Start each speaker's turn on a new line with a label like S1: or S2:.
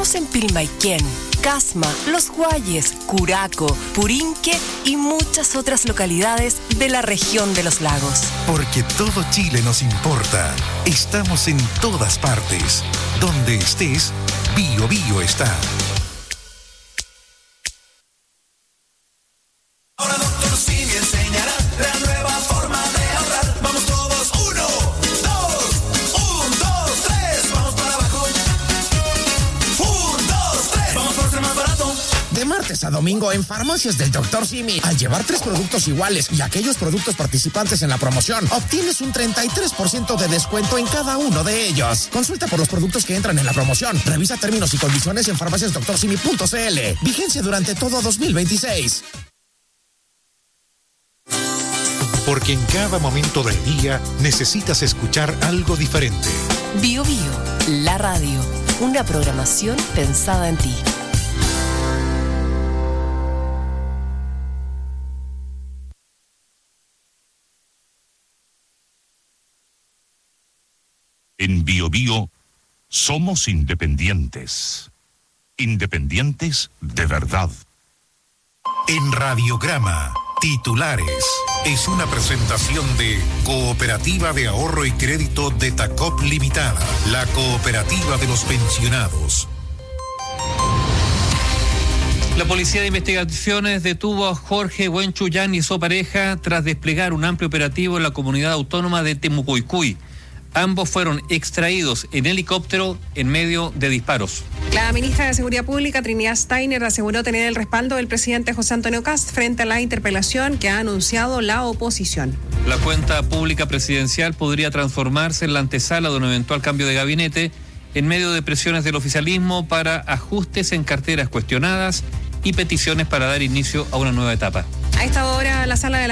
S1: Estamos en Pilmaiquén, Casma, Los Guayes, Curaco, Purinque y muchas otras localidades de la región de los lagos.
S2: Porque todo Chile nos importa. Estamos en todas partes. Donde estés, Bio Bio está.
S3: Ahora Dr. Simi enseñará la nueva forma de ahorrar. Vamos todos, 1, 2, 3, vamos para abajo. 1, 2, 3, vamos por ser más barato.
S4: De martes a domingo en Farmacias del Dr. Simi, al llevar 3 productos iguales y aquellos productos participantes en la promoción, obtienes un 33% de descuento en cada uno de ellos. Consulta por los productos que entran en la promoción. Revisa términos y condiciones en farmaciasdoctorsimi.cl. Vigencia durante todo 2026.
S2: Porque en cada momento del día necesitas escuchar algo diferente.
S1: Bio Bio, la radio, una programación pensada en ti.
S5: En Bio Bio somos independientes. Independientes de verdad.
S2: En Radiograma, titulares. Es una presentación de Cooperativa de Ahorro y Crédito de Tacop Limitada, la cooperativa de los pensionados.
S6: La Policía de Investigaciones detuvo a Jorge Huenchuyán y su pareja tras desplegar un amplio operativo en la comunidad autónoma de Temucuicui. Ambos fueron extraídos en helicóptero en medio de disparos.
S7: La ministra de Seguridad Pública, Trinidad Steiner, aseguró tener el respaldo del presidente José Antonio Kast frente a la interpelación que ha anunciado la oposición.
S6: La cuenta pública presidencial podría transformarse en la antesala de un eventual cambio de gabinete en medio de presiones del oficialismo para ajustes en carteras cuestionadas y peticiones para dar inicio a una nueva etapa.
S7: A esta hora, la sala de la